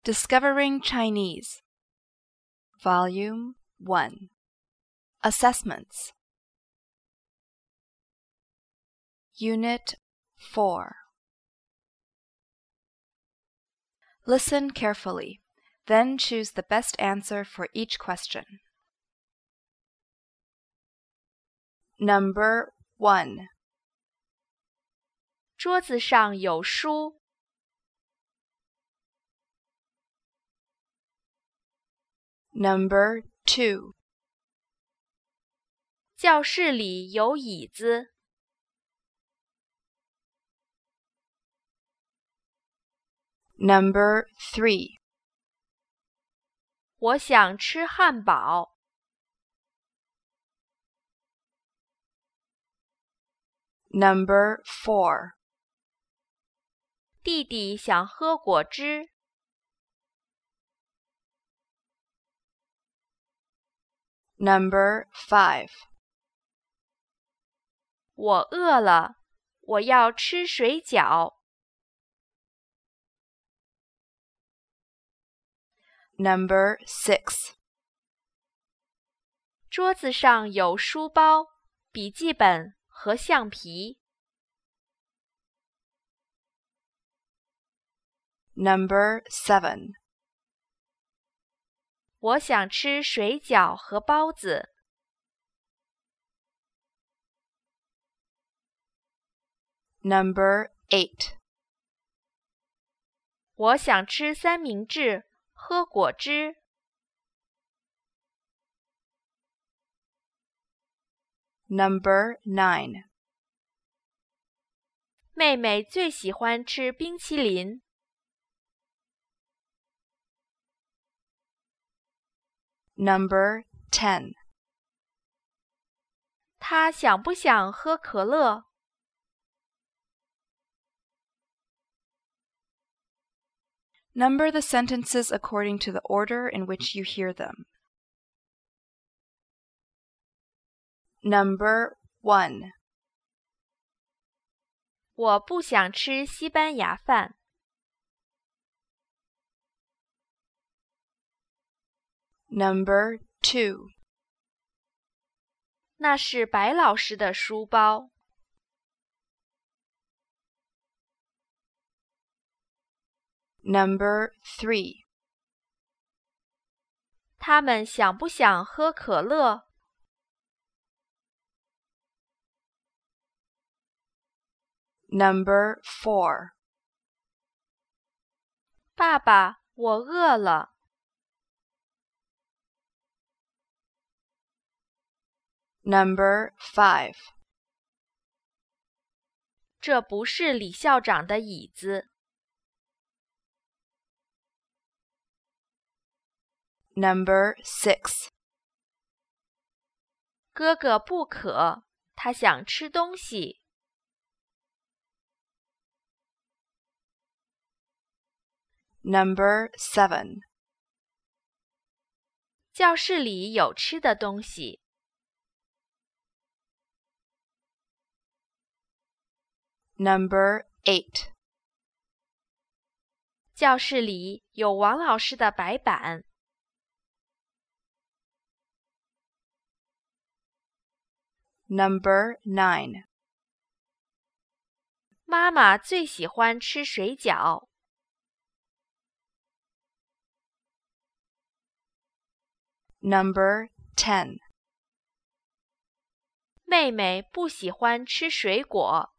Discovering Chinese Volume 1 Assessments Unit 4 Listen carefully, then choose the best answer for each question. Number 1. 桌子上有书。 Number 2. 教室里有椅子。 Number 3. 我想吃汉堡。 Number 4. 弟弟想喝果汁。 Number 5. 我饿了，我要吃水饺。 Number 6. 桌子上有书包、笔记本和橡皮。 Number 7. 我想吃水饺和包子。 Number 8. 我想吃三明治，喝果汁。 Number 9. 妹妹最喜欢吃冰淇淋。 Number 10. 她想不想喝可乐？ Number the sentences according to the order in which you hear them. Number 1. 我不想吃西班牙饭。 Number 2. 那是白老师的书包。 Number 3. 他们想不想喝可乐？ Number 4. 爸爸，我饿了。 Number 5. 这不是李校长的椅子。 Number 6. 哥哥不渴，他想吃东西。 Number 7. 教室里有吃的东西。 Number 8. 教室里有王老师的白板。 Number 9. 妈妈最喜欢吃水饺。 Number 10. 妹妹不喜欢吃水果。